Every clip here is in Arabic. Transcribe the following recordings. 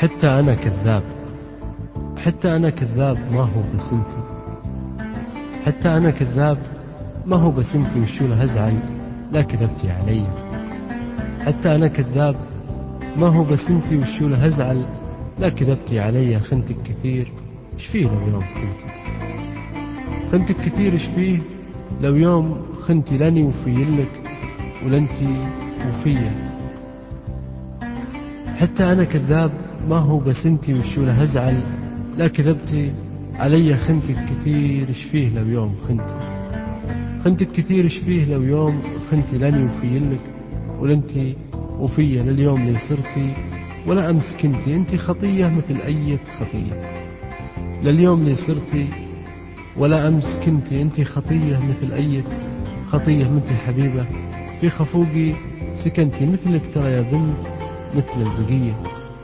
حتى أنا كذاب، حتى أنا كذاب ما هو بس انتي، حتى أنا كذاب ما هو بس انتي وشو له أزعل لا كذبتي علي. حتى أنا كذاب ما هو بس انتي وشو له أزعل لا كذبتي علي. خنتك كثير ايش فيه لو يوم خنتي، خنتك كثير ايش فيه لو يوم خنتي لاني وفيلك ولنتي وفيا. حتى أنا كذاب ما هو بس انتي وشو له أزعل لا كذبتي علي. خنتك كثير ايش فيه لو يوم خنتي، خنتك كثير ايش فيه لو يوم خنتي لاني وفيلك ولنتي وفيا. لليوم لي صرتي ولا أمس كنتي انتي خطية مثل أي خطية. لليوم لي صرتي ولا أمس كنتي انتي خطية مثل أي خطية. منتي حبيبة في خفوقي سكنتي مثلك ترى يا بنت مثل البقية.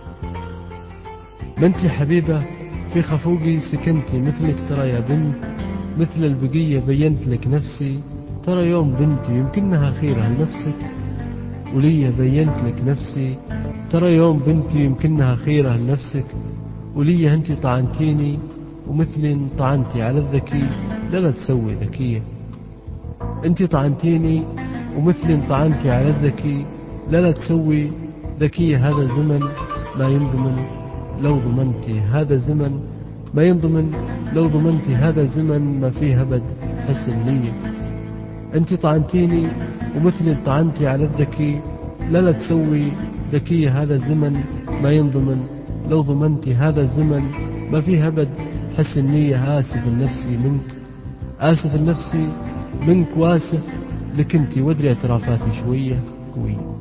منتي حبيبة في خفوقي سكنتي مثلك ترى يا بنت مثل البقية. بينت لك نفسي ترى يوم بنتي يمكنها خيرة لنفسك ولي. بينت لك نفسي ترى يوم بنتي يمكنها خيرة لنفسك ولي. انتي طعنتيني ومثل طعنتي على الذكي لا تسوي ذكية. انتي طعنتيني ومثل طعنتي على الذكي لا تسوي ذكية. هذا زمن ما ينضمن لو ضمنتي، هذا زمن ما ينضمن لو ضمنتي. هذا زمن ما فيه أبد حسن نية. انتي طعنتيني ومثل طعنتي على الذكي لا تسوي ذكية. هذا زمن ما ينضمن لو ضمنتي، هذا الزمن ما فيه أبد حسن نية. آسف النفسي منك، آسف النفسي منك وآسف لك انتي وادري اعترافاتي شوية قوية.